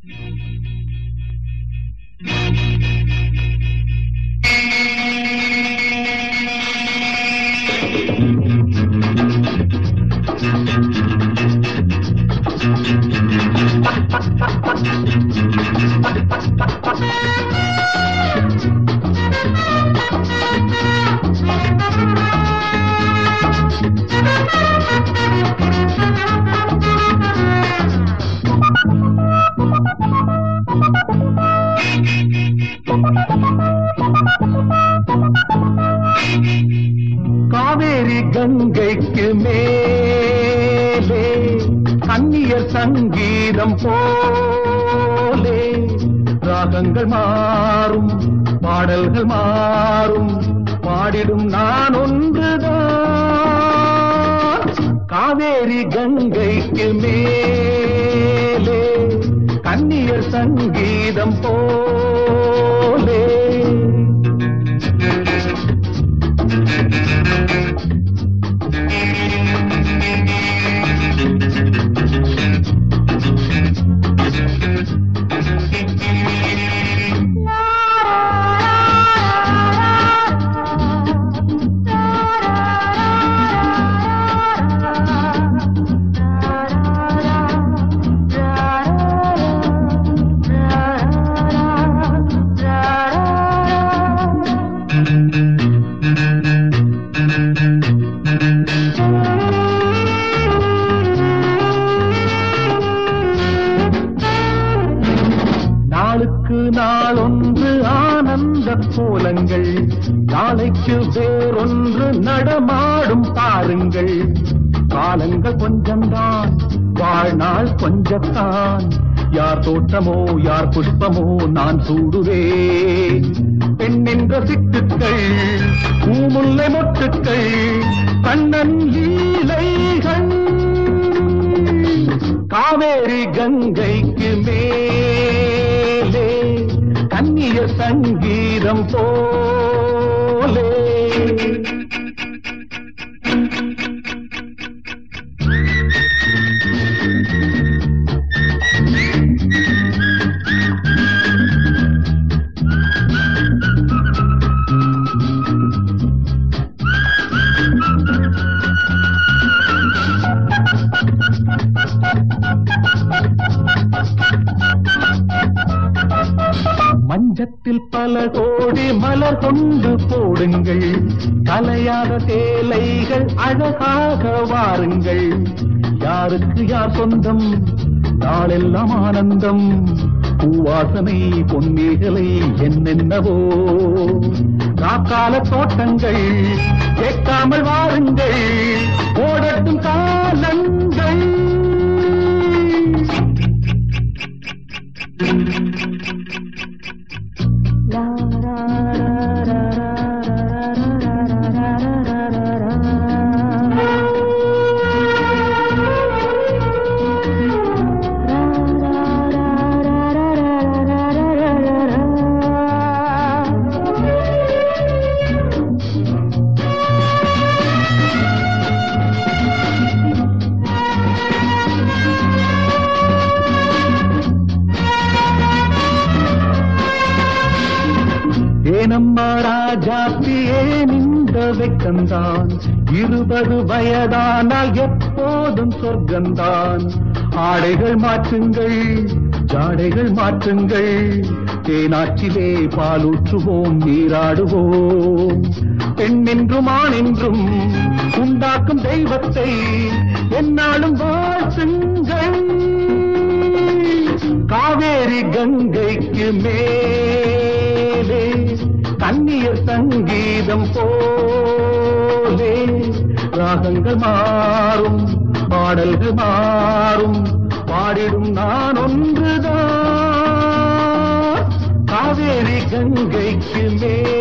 காவேரி கங்கைக்கு மேலே கன்னியர் சங்கீதம் போலே ராகங்கள் மாறும் பாடல்கள் மாறும் பாடிடும் நான் ஒன்றுதான். காவேரி கங்கைக்கு மேலே கன்னியர் சங்கீதம் போலே நாளொன்று ஆனந்த கோலங்கள் நாளைக்கு வேறொன்று நடமாடும் பாருங்கள். காலங்கள் கொஞ்சம்தான் வாழ்நாள் கொஞ்சத்தான் யார் தோட்டமோ யார் புஷ்பமோ நான் சூடுவேன். பெண் என்ற சிட்டுக்கள் பூமுல்லை மொட்டுக்கள் கண்ணன் லீலைகள். காவேரி கங்கைக்கு மேலே கன்னியர் சங்கீதம் போலே மஞ்சத்தில் பல கோடி மலர் கொண்டு போடுங்கள். கலையாத சேலைகள் அழகாக வாருங்கள். யாருக்கு யார் சொந்தம் நாளெல்லாம் ஆனந்தம். பூவாசனை பொன்மேகலை என்னென்னவோ காக்கால தோட்டங்கள் கேட்காமல் வாருங்கள். ஓடட்டும் காலங்கள். ஏனம்மா ராஜாத்தியே நின்ற வெக்கந்தான். 20 வயதானால் எப்போதும் சொர்க்கந்தான். ஆடைகள் மாற்றுங்கள் ஜாடைகள் மாற்றுங்கள். தேனாற்றிலே பாலூற்றுவோம் நீராடுவோம். பெண் என்றும் ஆண் என்றும் உண்டாக்கும் தெய்வத்தை என்னாலும் வாழ்த்துங்கள். காவேரி கங்கைக்கு மேலே கன்னியர் சங்கீதம் போலே ராகங்கள் மாறும் பாடல்கள் மாறும் பாடிடும் நான் ஒன்றுதான். காவேரி கங்கைக்கு மேலே